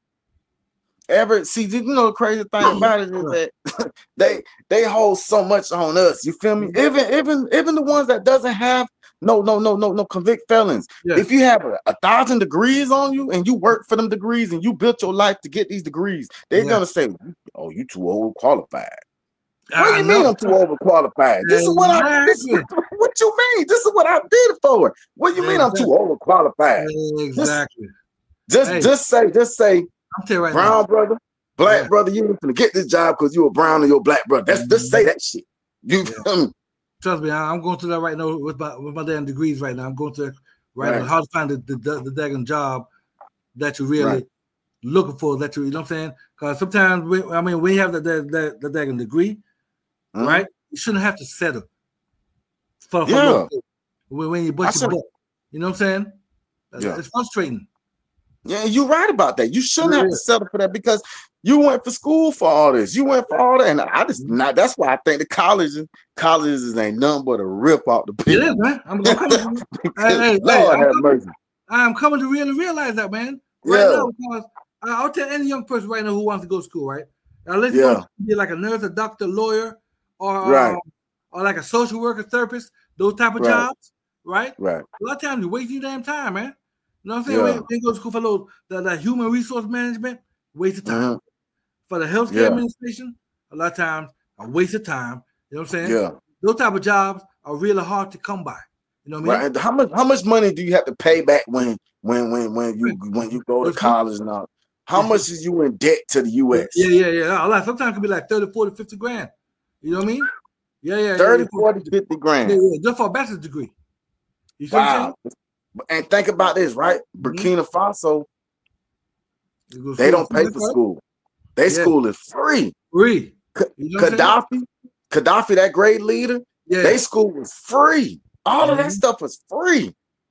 ever see. You know the crazy thing about it is Right. that they they hold so much on us. You feel me? Mhm. Even even even the ones that doesn't have no no no no no convict felons. Yeah. If you have a, a thousand degrees on you and you work for them degrees and you built your life to get these degrees, they're Yeah. gonna say, "Oh, you too overqualified." What I do you know. mean I'm too overqualified? This is what I this is Exactly. what you mean? This is what I did it for. What do you mean I'm too overqualified? Exactly. Just Hey. just say, just say, I'm telling you right brown now. brother, black Yeah. brother, you ain't gonna get this job because you a brown or you're a black brother. That's just say that shit. You Yeah. feel me? Trust me, I- I'm going through that right now with my with my damn degrees right now. I'm going through that right, Right. now. How to find the the, the, the daggone job that you're really Right. looking for, that you, you know what I'm saying? Because sometimes we, I mean, when you have the the, the, the daggone degree, Mhm. right? You shouldn't have to settle for, for Yeah. those things. when, when you I bust your should- butt. You know what I'm saying? Yeah. It's frustrating. Yeah, you're right about that. You shouldn't Yeah. have to settle for that because you went for school for all this. You went for all that, and I just Mhm. not. That's why I think the colleges, colleges ain't nothing but a rip off the It people. is, man. I'm, I'm coming. To, hey, hey, Lord hey, I'm have coming- mercy. I'm coming to really realize that, man. Right Yeah. now, because I- I'll tell any young person right now who wants to go to school, right? Unless you Yeah. want to be like a nurse, a doctor, lawyer, or Right. um, or like a social worker, therapist, those type of Right. jobs, right? Right. A lot of times you waste your damn time, man. You know what I'm saying? Yeah. When, when you go to school for those the, the human resource management, waste of time. Mhm. For the healthcare Yeah. administration, a lot of times a waste of time. You know what I'm saying? Yeah. Those type of jobs are really hard to come by. You know what I mean? Right. And how much how much money do you have to pay back when when when when you when you go to It's- college and all? How much is you in debt to the U S? Yeah, yeah, yeah. A lot. Sometimes it can be like thirty, forty, fifty grand. You know what I mean? Yeah, yeah. thirty, yeah, forty, fifty grand. Yeah, yeah. Just for a bachelor's degree. You see what I'm Wow. And think about this, right? Mhm. Burkina Faso, saying? You go to they school don't pay for free, school. They Yeah. school is free. Free. K- You know what I'm saying? Gaddafi, Gaddafi, that great leader, Yeah. they school was free. All of that Mhm. stuff was free.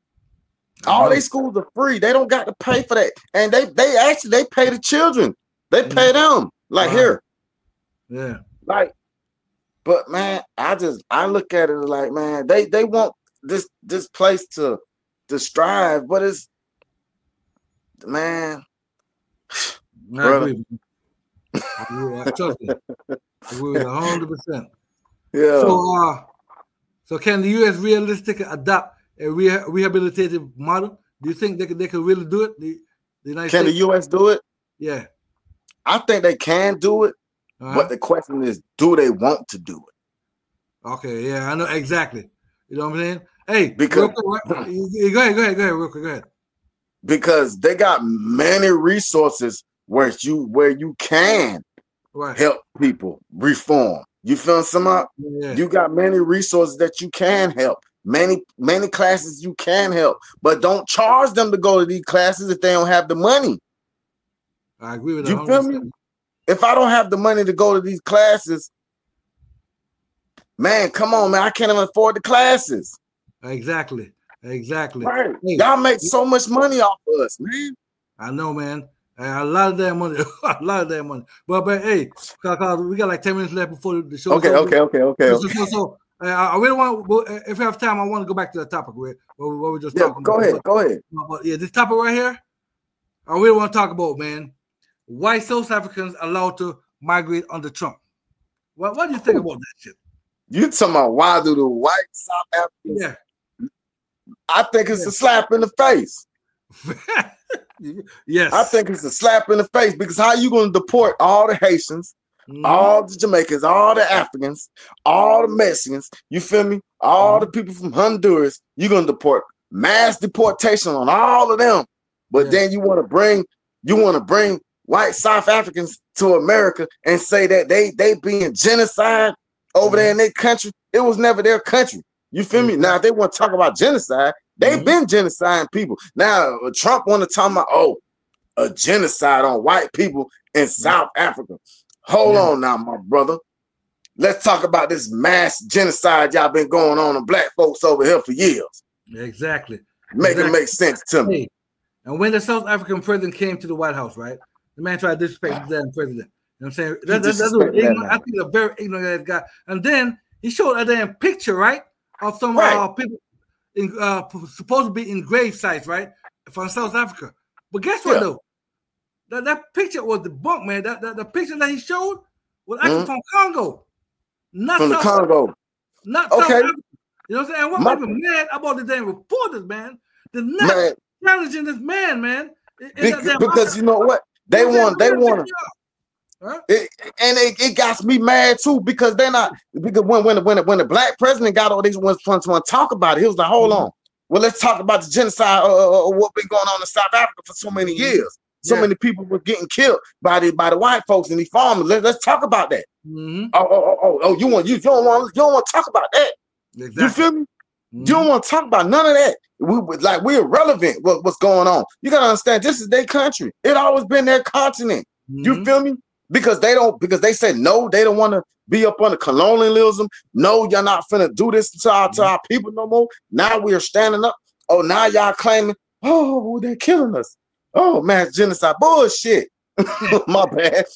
I All know. they schools are free. They don't got to pay for that. And they they actually they pay the children. They pay them. Like Right. here. Yeah. Like, but man, I just I look at it like, man, they they want this this place to to strive, but it's man. I agree. I agree. I trust you. I agree with one hundred percent. Yeah. So, uh, so can the U S realistically adopt a re- rehabilitative model? Do you think they could they could really do it? The, the United can States? the U S do it? Yeah. I think they can do it, Uh-huh. but the question is, do they want to do it? Okay, yeah, I know exactly. You know what I'm saying? Hey, Because real quick, you- you- go ahead, go ahead, go ahead, real quick, go ahead. because they got many resources where you where you can Right. help people reform. You feel some up? Yeah. You got many resources that you can help. Many many classes you can help, but don't charge them to go to these classes if they don't have the money. I agree with that. You one hundred feel percent. me? If I don't have the money to go to these classes, man, come on, man, I can't even afford the classes. Exactly, exactly. Right? Hey, Y'all make so much money off of us, man. I know, man. A lot of that money, a lot of that money. But but hey, cause, cause we got like ten minutes left before the show. Okay, okay, okay, okay. So, so, so uh, I really want. If we have time, I want to go back to the topic where what we were just Yeah, talking go about. ahead, go ahead. But, but yeah, this topic right here, I really want to talk about, man. Why South Africans allowed to migrate under Trump? What What do you think about that shit? You talking about why do the white South Africans? Yeah. I think it's a slap in the face. Yes. I think it's a slap in the face because how you going to deport all the Haitians, Mhm. all the Jamaicans, all the Africans, all the Mexicans, you feel me? All the people from Honduras, you're going to deport mass deportation on all of them. But Yeah. then you want to bring you want to bring white South Africans to America and say that they they being genocide over there in their country. It was never their country. You feel me? Now, if they want to talk about genocide, they've Mhm. been genociding people. Now, uh, Trump want to talk about, oh, a genocide on white people in South Africa. Hold Yeah. on now, my brother. Let's talk about this mass genocide y'all been going on on black folks over here for years. Exactly. Make Exactly. it make sense to me. Hey, and when the South African president came to the White House, right? The man tried to disrespect the damn president. You know what I'm saying? That, that, that's a disrespected that ignorant, man. I think a very ignorant guy. And then he showed a damn picture, right? Of some Right. uh, people in, uh, supposed to be in grave sites, right? From South Africa. But guess what, Yeah. though? That, that picture was the bunk, man. That, that the picture that he showed was actually Mhm. from Congo. Not From the South Congo. Not Okay. South Africa. You know what I'm saying? What My- made me mad about the damn reporters, man? They're not Man, challenging this man, man. In- in that because, damn because you know what? They You know what I'm want, they saying? want to. Huh? It, and it, it got me mad too because they're not because when when when when the black president got all these ones want to talk about it, he was like, hold Mhm. on, well let's talk about the genocide uh, uh, uh, what been going on in South Africa for so many Mhm. years. So Yeah. many people were getting killed by the by the white folks and the farmers. Let, let's talk about that. Mhm. Oh, oh, oh, oh, oh, you want you, you don't want you don't want to talk about that. Exactly. You feel me? Mhm. You don't want to talk about none of that. We we- like we're irrelevant. What, what's going on? You gotta understand. This is their country. It always been their continent. You Mhm. feel me? Because they don't, because they said no, they don't want to be up under colonialism. No, you're not finna do this to our, to our people no more. Now we are standing up. Oh, now y'all claiming, oh, they're killing us. Oh, mass genocide. Bullshit. My bad.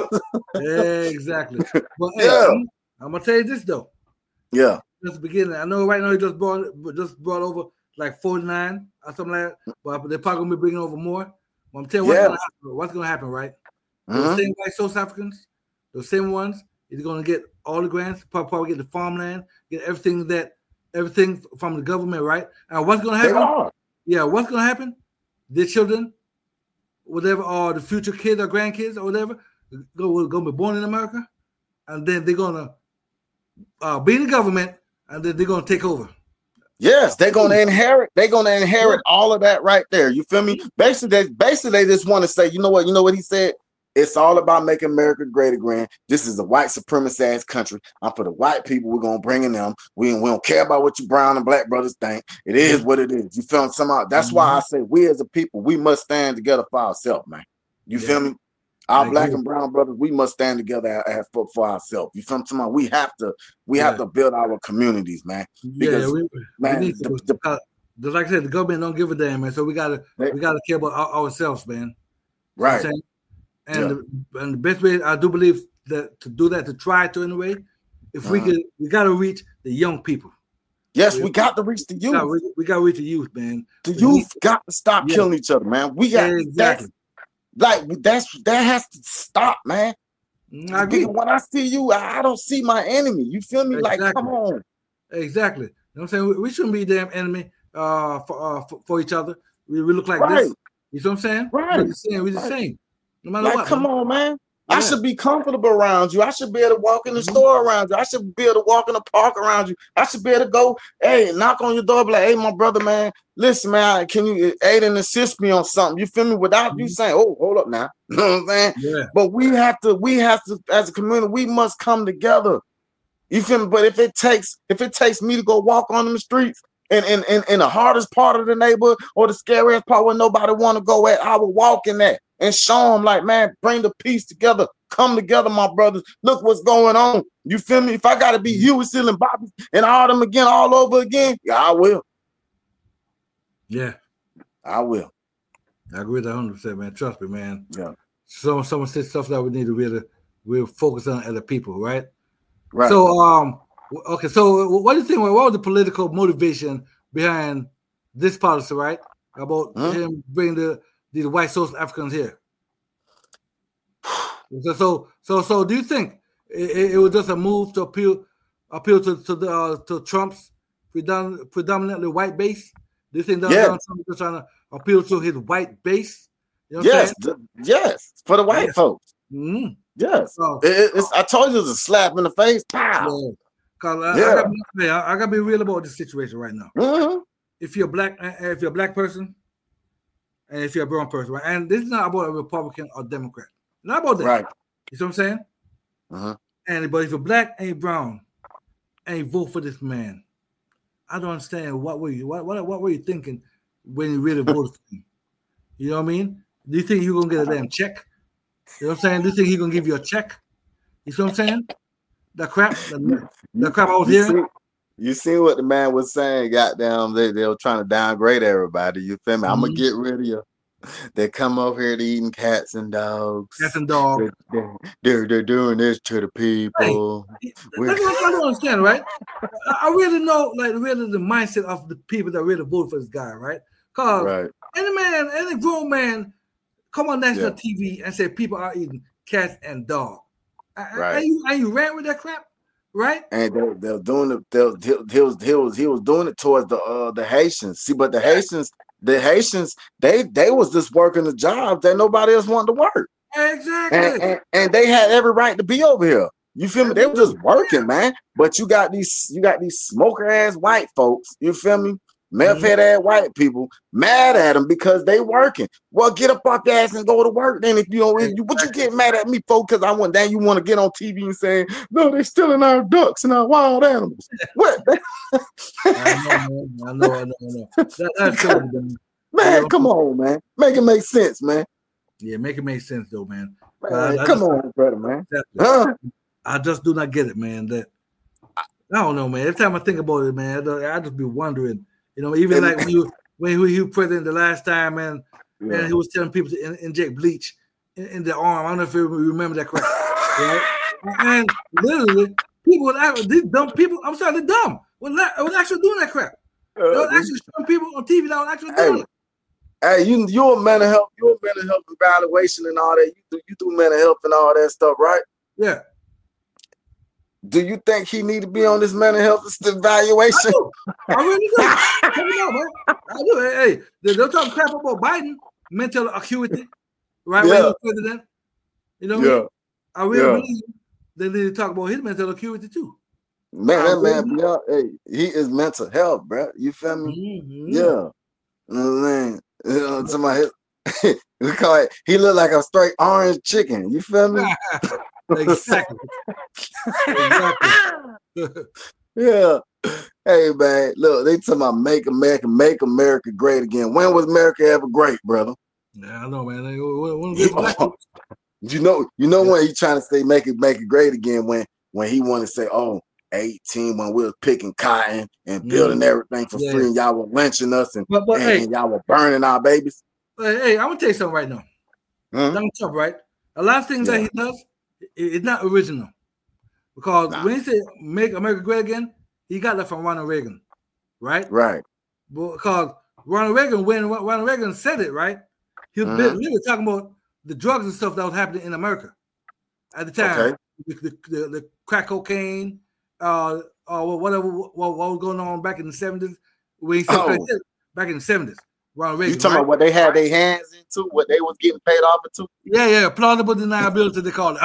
Exactly. But hey, Yeah. I'm, I'm gonna tell you this though. Yeah. Just the beginning. I know right now he just brought just brought over like forty-nine or something like that. But they're probably gonna be bringing over more. But I'm telling you what's Yes. gonna happen. What's gonna happen, right? Those Mhm. same white South Africans, those same ones, is gonna get all the grants, probably, probably get the farmland, get everything that everything from the government, right? And what's gonna They happen? are. Yeah, what's gonna happen? Their children, whatever, or the future kids or grandkids or whatever, go gonna be born in America, and then they're gonna uh, be in the government, and then they're gonna take over. Yes, they're gonna inherit. They're gonna inherit all of that right there. You feel me? Basically, they, basically, they just want to say, you know what? You know what he said? It's all about making America great again. This is a white supremacist ass country. I'm for the white people. We're gonna bring in them. We, we don't care about what you brown and black brothers think. It is what it is. You feel me? Somehow. That's why I say we as a people, we must stand together for ourselves, man. You Yeah. feel me? Our I black agree. and brown brothers, we must stand together a- a- for, for ourselves. You feel me? Somehow we have to, we have Yeah. to build our communities, man. Yeah, Because, we, man, we need to. the- the- because, just like I said, the government don't give a damn, man. So we gotta They- we gotta care about our, ourselves, man. You know what Right. I'm saying? And, Yeah. the, and the best way I do believe that to do that, to try to anyway, if we Uh-huh. could, we gotta reach the young people. Yes, we, we got to reach the youth. We got, we got to reach the youth, man. The we youth need, got to stop yeah. killing each other, man. We got exactly. That's, like that's that has to stop, man. I agree. When I see you, I don't see my enemy. You feel me? Exactly. Like, come on. Exactly. You know what I'm saying? We, we shouldn't be damn enemy uh, for, uh, for for each other. We, we look like right. this. You know what I'm saying? Right. We're the same. We're the right. same. No matter like, what. Come man. on, man. Yeah. I should be comfortable around you. I should be able to walk in the mm-hmm. store around you. I should be able to walk in the park around you. I should be able to go, hey, knock on your door, be like, hey, my brother, man, listen, man, can you aid and assist me on something? You feel me? Without mm-hmm. you saying, oh, hold up now. You know what I'm saying? Yeah. But we have to, we have to, as a community, we must come together. You feel me? But if it takes, if it takes me to go walk on the streets in, in, in, in the hardest part of the neighborhood or the scariest part where nobody want to go at, I will walk in that. And show them like, man, bring the peace together. Come together, my brothers. Look what's going on. You feel me? If I got to be Huey, Seal, and Bobby and all them again, all over again, yeah, I will. Yeah. I will. I agree with that one hundred percent, man. Trust me, man. Yeah. Some, someone said stuff that we need to really, really focus on as a people, right? Right. So, um, okay, so what do you think? What was the political motivation behind this policy, right? About huh? him bringing the the white social Africans here. So, so, so, so, do you think it, it was just a move to appeal, appeal to to the uh, to Trump's predom- predominantly white base? Do you think that yeah. Trump is trying to appeal to his white base? You know yes, the, yes, for the white yes. folks. Mm-hmm. Yes, so, it, it's. I told you it was a slap in the face. Pow. Yeah. Cause I, yeah. I, gotta be, I, I gotta be real about this situation right now. Mm-hmm. If you're black, if you're a black person. And if you're a brown person, right? And this is not about a Republican or Democrat. Not about that. Right. You see what I'm saying? Uh-huh. And but if you're black and you're brown and you vote for this man, I don't understand what were you what what, what were you thinking when you really voted for him? You know what I mean? Do you think you're gonna get a damn check? You know what I'm saying? Do you think he's gonna give you a check? You see what I'm saying? The crap, the, the crap I was hearing. You see what the man was saying? Goddamn, they they were trying to downgrade everybody. You feel me? Mm-hmm. I'm gonna get rid of you. They come over here to eating cats and dogs. Cats and dogs. They're, they're, they're doing this to the people. Hey, that's what I don't understand, right? I really know, like, really the mindset of the people that really voted for this guy, right? Because right. any man, any grown man, come on national yeah. T V and say people are eating cats and dogs. Right. And you, and you ran with that crap? Right, and they they're doing it. They, he was he was he was doing it towards the uh, the Haitians. See, but the Haitians, the Haitians, they they was just working the job that nobody else wanted to work. Exactly, and, and, and they had every right to be over here. You feel me? They were just working, man. But you got these you got these smoker ass white folks. You feel me? Meth head ass white people mad at them because they working. Well, get up off your ass and go to work. Then if you don't, if you, what you get mad at me for? Because I want then you want to get on T V and saying no, they're stealing our ducks and our wild animals. What? I know, man. I know, I know, I know. That, that's cool, man. Man, you know? Come on, man. Make it make sense, man. Yeah, make it make sense, though, man. man I, come I just, on, brother, man. Huh? I just do not get it, man. That I don't know, man. Every time I think about it, man, I, I just be wondering. You know, even like when you when he was president the last time, and yeah. and he was telling people to in, inject bleach in, in their arm. I don't know if you remember that crap, right? And literally, people would act, these dumb people. I'm sorry, they're dumb. Was was actually doing that crap. They was actually showing people on T V that was actually doing hey, it. Hey, you you're a mental health, you're a mental health evaluation and all that. You do you do mental health and all that stuff, right? Yeah. Do you think he need to be on this mental health evaluation? I, do. I really do. I know, man. I do. Hey, hey, they're talking crap about Biden, mental acuity, right? Yeah. When he was president. You know what yeah. I mean? I really yeah. believe they need to talk about his mental acuity too. Man, that man, yeah, hey, he is mental health, bro. You feel me? Mm-hmm. Yeah. You know what I mean? You know, somebody, we call it, he look like a straight orange chicken. You feel me? Exactly. exactly. Yeah. Hey, man, look, they talking about make America, make America great again. When was America ever great, brother? Yeah, I know, man. When, when you know, you know yeah. when he trying to say make it, make it great again. When, when he want to say, "Oh, eighteen," when we was picking cotton and building mm. everything for yeah. free, and y'all were lynching us, and, but, but, and, hey, and y'all were burning our babies. Hey, hey, I'm gonna tell you something right now. Mm-hmm. Donald Trump, right? A lot of things yeah. that he does, it's not original. Because nah. when he said "make America great again," he got that from Ronald Reagan. right? Right. Because Ronald Reagan, when Ronald Reagan said it, right, he was mm-hmm. really talking about the drugs and stuff that was happening in America at the time. Okay. The, the, the, the crack cocaine, uh, or whatever, what, what was going on back in the seventies. When he said, oh. back in the seventies, Ronald Reagan. You talking right? about what they had their hands into, what they was getting paid off into? Yeah, yeah, plausible deniability, they call it.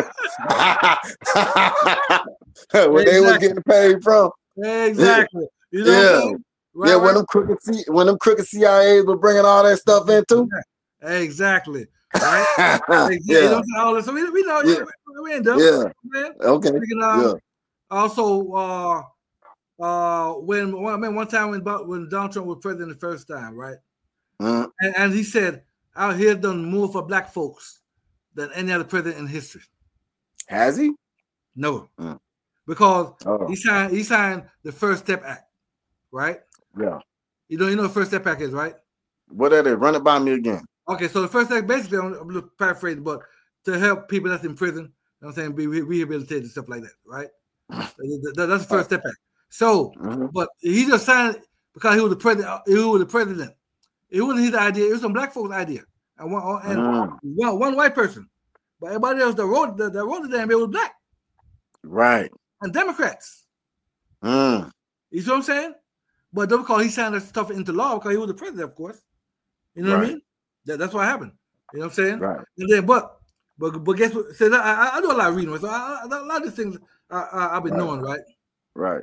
What exactly. they was getting paid from. Exactly. You know yeah. what I'm saying? Right, yeah, right. when them crooked C- when them crooked C I As were bringing all that stuff in too. Yeah. Exactly. Right? yeah. You know all this. So we, we know yeah. we, we ain't done. Yeah. Man. Okay. Can, um, yeah. Also, uh, uh, when one, I mean, one time when when Donald Trump was president the first time, right? Mm-hmm. And, and he said, "Out here done more for black folks than any other president in history." Has he? No, mm. because oh. he signed he signed the First Step Act, right? Yeah. You know, you know what First Step Act is, right? What are they? Run it by me again. Okay, so the First Step basically, I'm, I'm paraphrasing, but to help people that's in prison, you know what I'm saying, be re- rehabilitated and stuff like that, right? That's the First Step Act. So, mm-hmm. but he just signed it because he was the president. He was the president. It wasn't his idea. It was some black folks' idea, and one and mm. one, one white person. But everybody else that wrote that, that wrote the damn bill was black, right? And Democrats. Mm. You see what I'm saying? But don't because he signed that stuff into law because he was the president, of course. You know right. what I mean? That, that's what happened. You know what I'm saying? Right. And then, but but but guess what? So I, I do a lot of reading, so I, I, a lot of these things I, I, I've been right. knowing, right? Right.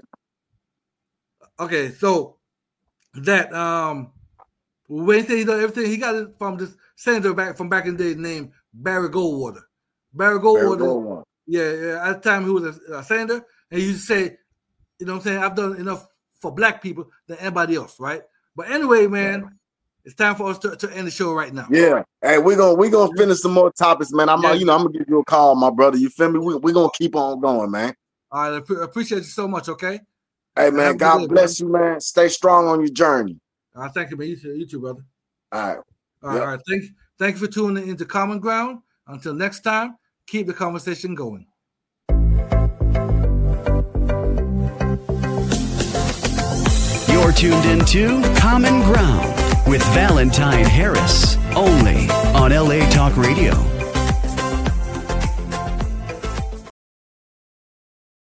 Okay, so that um, when he said he done everything, he got it from this senator back from back in the day named Barry Goldwater. Barry Goldwater. Barry Goldwater. Yeah, yeah, at the time he was a, a senator, and he used to say, you know what I'm saying, I've done enough for black people than anybody else, right? But anyway, man, yeah. it's time for us to, to end the show right now. Yeah. Hey, we're gonna we're gonna finish some more topics, man. I'm yeah. you know, I'm gonna give you a call, my brother. You feel me? We we're gonna keep on going, man. All right, I appreciate you so much, okay? Hey man, God day, bless man. you, man. Stay strong on your journey. Uh, thank you, man. You too, you too, brother. All right. All right, yep. all right. Thank, thank you for tuning into Common Ground. Until next time, keep the conversation going. You're tuned into Common Ground with Valentine Harris, only on L A Talk Radio.